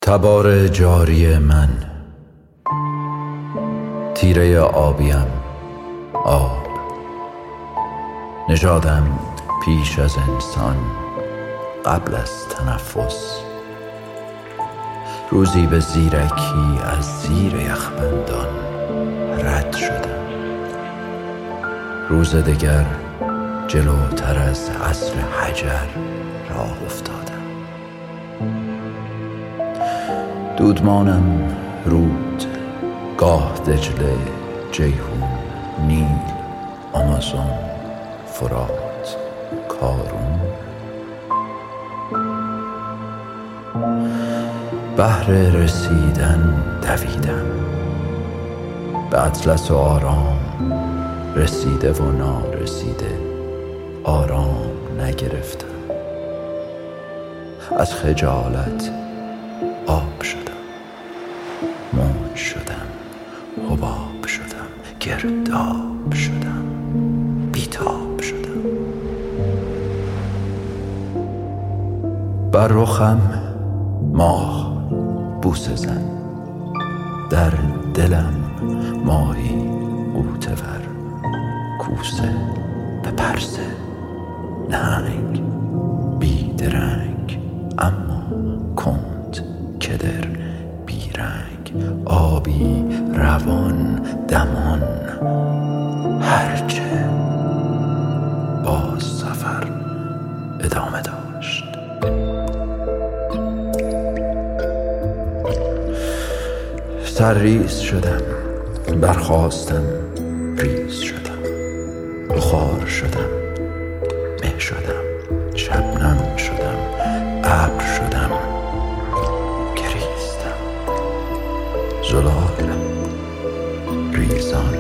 تبار جاری من، تیره آبیم، آب نژادم پیش از انسان، قبل از تنفس. روزی به زیرکی از زیر یخبندان رد شدم. روز دگر جلوتر از عصر حجر راه افتادم. دودمانم رود، گاه دجله، جیحون، نیل، آمازون، فرات، کارون. بهر رسیدن دویدم، به اطلس و آرام، رسیده و نارسیده آرام نگرفتم. از خجالت آب شدم، موج شدم، حباب شدم، گرداب شدم، بیتاب شدم. بر رخم ماه بوسه زن، در دلم ماهی غوطه ور، کوسه به پرسه، نهنگ بیدرنگ اما کند، کدر بیرنگ، آبی روان دمان. هرچه باز سفر ادامه داشت. سرریز شدم، برخاستم، ریز شدم، بخار شدم، مه شدم، شبنم شدم، ابر شدم، گریستم، زلال ریزان.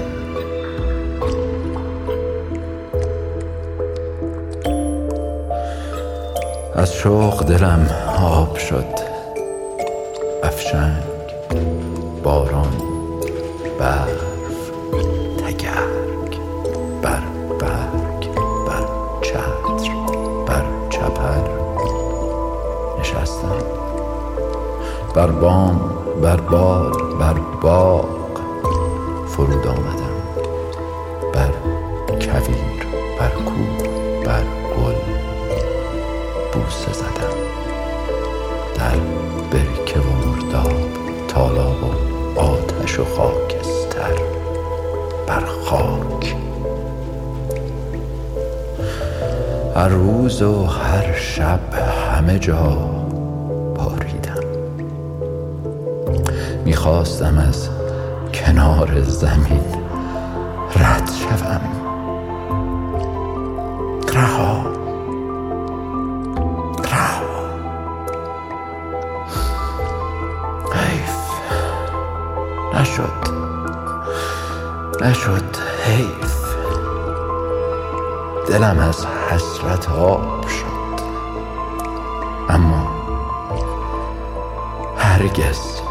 از شوق دلم آب شد، افشنگ، باران، برف، تگرگ، بر برگ، بر چتر، بر چپر نشستم. بر بام، بر بال، بر باغ فرود آمدم. بر کویر، بر کوه، بر گل بوسه زدم. در برکه و مرداب، تالاب و آتش و خاکستر، بر خاک. هر روز و هر شب همه جا باریدم. میخواستم از کنار زمین رد شوم. رها، رها. حیف نشد، حیف. دلم از حسرت آب شد، اما هرگز